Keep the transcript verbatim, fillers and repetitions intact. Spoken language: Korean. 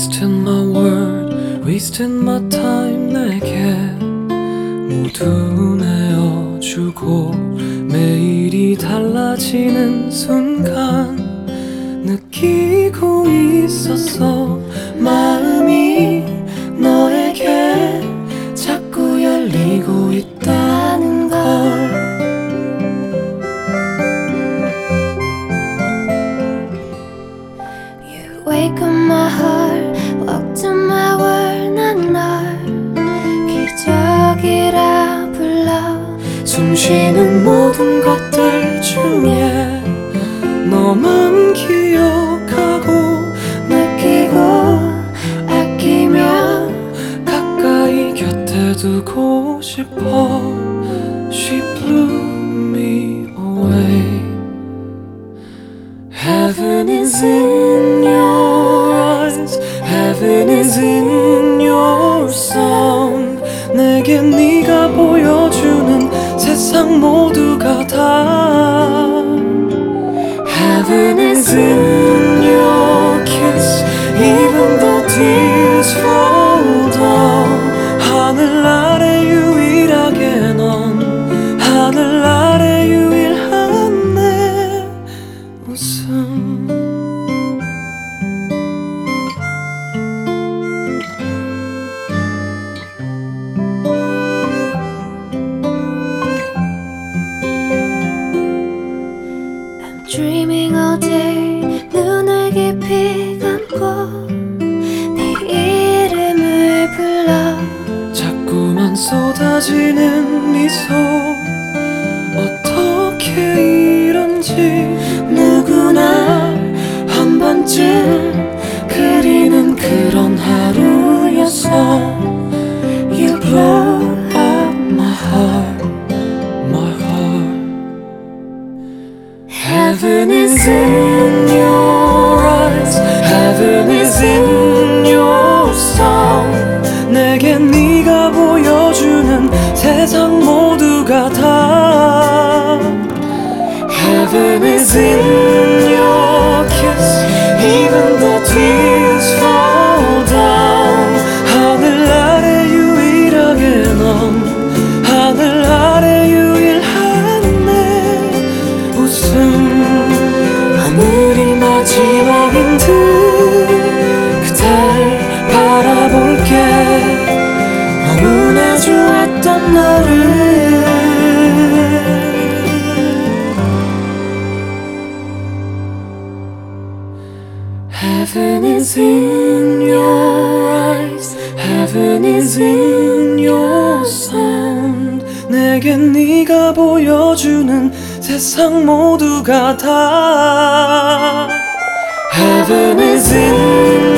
Wasting my word, wasting my time. 내게 모두 내어주고 매일이 달라지는 순간 느끼고 있었어. 마음이 너에게 자꾸 열리고 있다는 걸. Wake up my heart, walk to my world. 난 널 기적이라 불러. 숨쉬는 모든 것들 중에 너만 기억하고 느끼고 아끼며 가까이 곁에 두고 싶어. She blew me away. Heaven is in your eyes, heaven is in your song. 내게 네가 보여주는 세상 모두가 다. Heaven is in your kiss, even though tears fall down. 하늘 아래 유일하게 넌, 하늘 아래 유일한 내 웃음. Dreaming all day, 눈을 깊이 감고 네 이름을 불러. 자꾸만 쏟아지는 미소. 어떻게 이런지 누구나 한 번쯤 그리는 그런 하루였어. You blow up my heart, my heart. Heaven is in your eyes, heaven is in your song. 내게 네가 보여주는 세상 모두가 다. Heaven is in your kiss, even though tears fall down. 하늘 아래 유일하게 넌, 하늘 아래 유일한 내 웃음. 오늘이 마지막인 듯 그댈 바라볼게. 너무나 좋았던 너를. Heaven is in your eyes, heaven is in your sound. 내겐 네가 보여주는 세상 모두가 다. Heaven is in